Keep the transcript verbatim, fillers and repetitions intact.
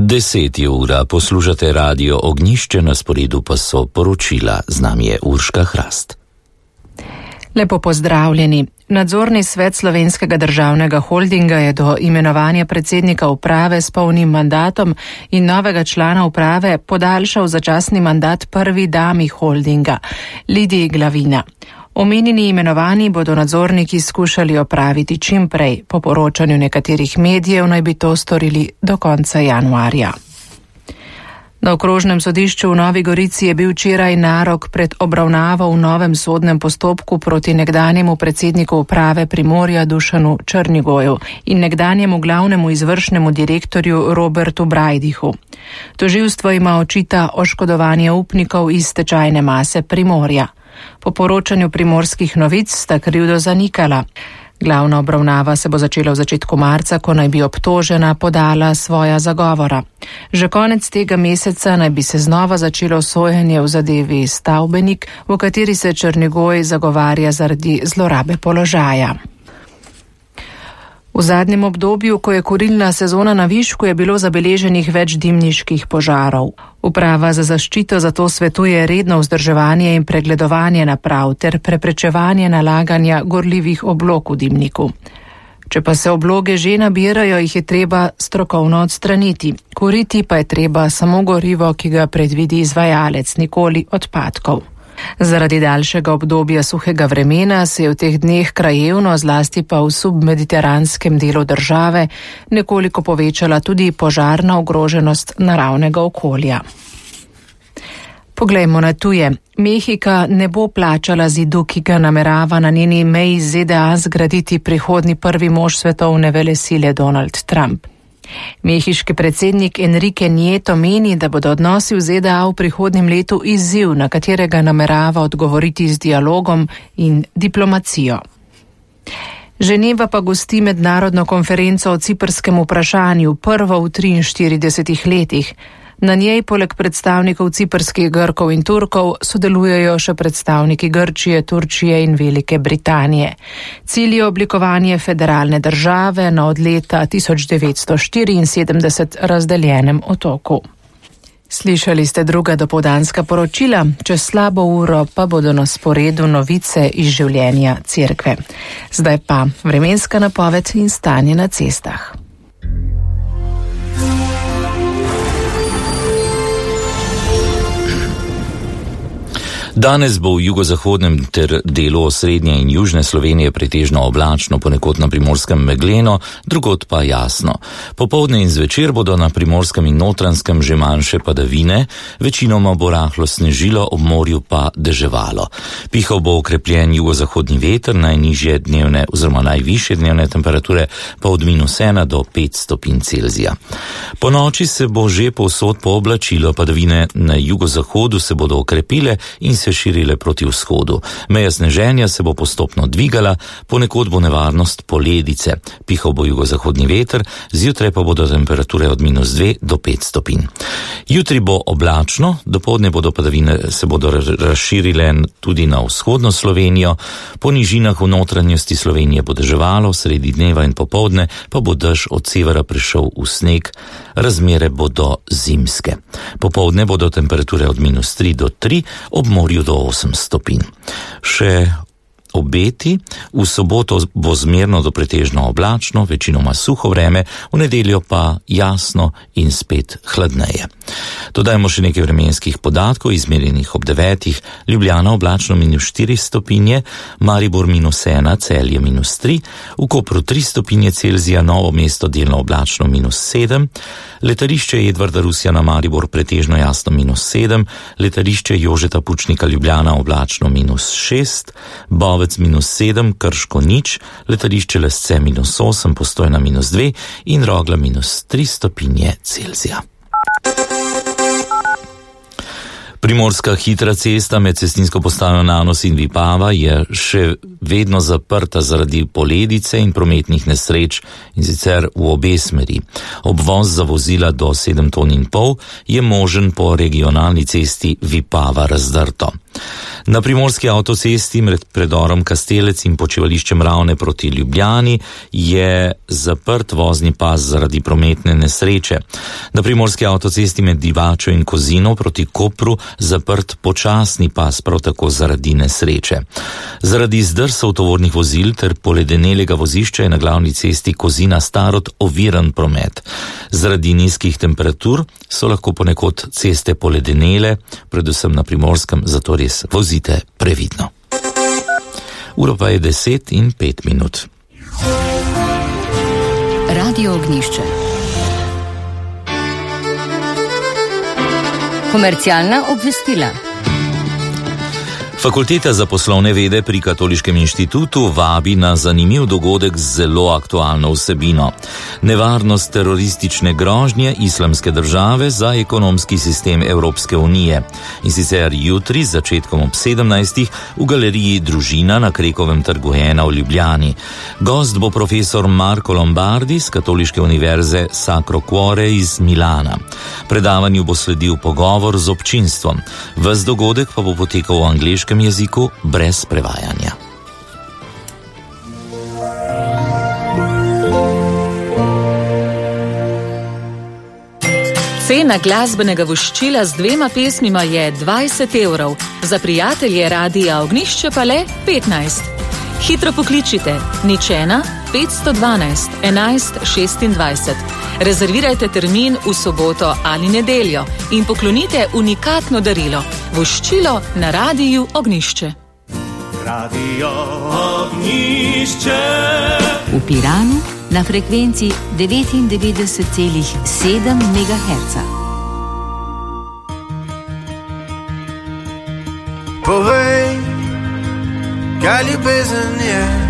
Deset je ura, poslušate radio Ognjišče, na sporedu pa so poročila, z nami je Urška Hrast. Lepo pozdravljeni. Nadzorni svet Slovenskega državnega holdinga je do imenovanja predsednika uprave s polnim mandatom in novega člana uprave podaljšal začasni mandat prvi dami holdinga, Lidiji Glavina. Omenjeni imenovani bodo nadzorniki skušali opraviti čim prej, po poročanju nekaterih medijev naj bi to storili do konca januarja. Na okrožnem sodišču v Novi Gorici je bil včeraj narok pred obravnavo v novem sodnem postopku proti nekdanjemu predsedniku uprave Primorja Dušanu Črnigoju in nekdanjemu glavnemu izvršnemu direktorju Robertu Brajdihu. Tožilstvo ima očita oškodovanje upnikov iz stečajne mase Primorja. Po poročanju Primorskih novic sta krivdo zanikala. Glavna obravnava se bo začela v začetku marca, ko naj bi obtožena podala svoja zagovora. Že konec tega meseca naj bi se znova začelo sojenje v zadevi Stavbenik, v kateri se Črnigoj zagovarja zaradi zlorabe položaja. V zadnjem obdobju, ko je kurilna sezona na višku, je bilo zabeleženih več dimniških požarov. Uprava za zaščito zato svetuje redno vzdrževanje in pregledovanje naprav ter preprečevanje nalaganja gorljivih oblog v dimniku. Če pa se obloge že nabirajo, jih je treba strokovno odstraniti. Kuriti pa je treba samo gorivo, ki ga predvidi izvajalec, nikoli odpadkov. Zaradi daljšega obdobja suhega vremena se je v teh dneh krajevno, zlasti pa v submediteranskem delu države, nekoliko povečala tudi požarna ogroženost naravnega okolja. Poglejmo na tuje. Mehika ne bo plačala zidu, ki ga namerava na njeni meji z ZDA zgraditi prihodnji prvi mož svetovne velesile Donald Trump. Mehiški predsednik Enrique Nieto meni, da bodo odnosi v ZDA v prihodnjem letu izziv, na katerega namerava odgovoriti z dialogom in diplomacijo. Ženeva pa gosti mednarodno konferenco o ciprskem vprašanju, prvo v triinštiridesetih letih. Na njej poleg predstavnikov ciprskih Grkov in Turkov sodelujejo še predstavniki Grčije, Turčije in Velike Britanije. Cilj je oblikovanje federalne države na od leta tisoč devetsto štiriinsedemdeset razdeljenem otoku. Slišali ste druga dopoldanska poročila, čez slabo uro pa bodo na sporedu novice iz življenja cerkve. Zdaj pa vremenska napoved in stanje na cestah. Danes bo v jugozahodnem ter delu osrednje in južne Slovenije pretežno oblačno, ponekod na Primorskem megleno, drugod pa jasno. Popoldne in zvečer bodo na Primorskem in Notranjskem že manjše padavine, večinoma bo rahlo snežilo, ob morju pa deževalo. Pihal bo okrepljen jugozahodni veter, najnižje dnevne oziroma najvišje dnevne temperature pa od minus ena do pet stopinj Celzija. Po noči se bo že povsod pooblačilo, padavine na jugozahodu se bodo okrepile in se širile proti vzhodu. Meja sneženja se bo postopno dvigala, ponekod bo nevarnost poledice. Pihal bo jugozahodni veter, zjutraj pa bodo temperature od minus dve do pet stopinj. Jutri bo oblačno, dopoldne bodo padavine se bodo razširile tudi na vzhodno Slovenijo, po nižinah v notranjosti Slovenije bo deževalo, sredi dneva in popoldne pa bo dež od severa prišel v sneg, razmere bodo zimske. Popoldne bodo temperature od minus tri do tri, ob morju do osem stopinj. Še obeti, v soboto bo zmerno do pretežno oblačno, večinoma suho vreme, v nedeljo pa jasno in spet hladneje. Dodajmo še nekaj vremenskih podatkov, izmerjenih ob devetih. Ljubljana oblačno minus štiri stopinje, Maribor minus ena, Celje minus tri, v Kopru tri stopinje Celzija, Novo mesto delno oblačno minus sedem, letališče Edvarda Rusjana Maribor pretežno jasno minus sedem, letališče Jožeta Pučnika Ljubljana oblačno minus šest, Bovec minus sedem, Krško nič, letališče Lesce minus osem, Postojna minus dve in Rogla minus tri stopinje Celzija. Primorska hitra cesta med cestinsko postajo Nanos in Vipava je še vedno zaprta zaradi poledice in prometnih nesreč, in sicer v obe smeri. Obvoz za vozila do sedem ton in pol je možen po regionalni cesti Vipava Razdrto. Na primorski avtocesti med predorom Kastelec in počivališčem Ravne proti Ljubljani je zaprt vozni pas zaradi prometne nesreče. Na primorski avtocesti med Divačo in Kozino proti Kopru zaprt počasni pas, prav tako zaradi nesreče. Zaradi zdrsov tovornih vozil ter poledenelega vozišča je na glavni cesti Kozina Starod oviran promet. Zaradi nizkih temperatur so lahko ponekod ceste poledenele, predvsem na Primorskem, zato res vozite previdno. Uro pa je deset in pet minut. Radio Ognjišče. Komercialna obvestila. Fakulteta za poslovne vede pri Katoliškem inštitutu vabi na zanimiv dogodek z zelo aktualno vsebino. Nevarnost teroristične grožnje Islamske države za ekonomski sistem Evropske unije. In sicer jutri z začetkom ob sedemnajstih v galeriji Družina na Krekovem trgu ena v Ljubljani. Gost bo profesor Marko Lombardi z Katoliške univerze Sacro Cuore iz Milana. Predavanju bo sledil pogovor z občinstvom. Ves dogodek pa bo potekal v angleškem jeziku brez prevajanja. Cena glasbenega voščila z dvema pesmima je dvajset evrov, za prijatelje Radia Ognjišče pa le petnajst. Hitro pokličite nič ena petsto dvanajst enajst šestindvajset. Rezervirajte termin v soboto ali nedeljo in poklonite unikatno darilo, voščilo na Radiju Ognjišče. Radio Ognjišče. V Piranu na frekvenci devetindevetdeset celih sedem megaherca. Povej, kaj ljubezen je.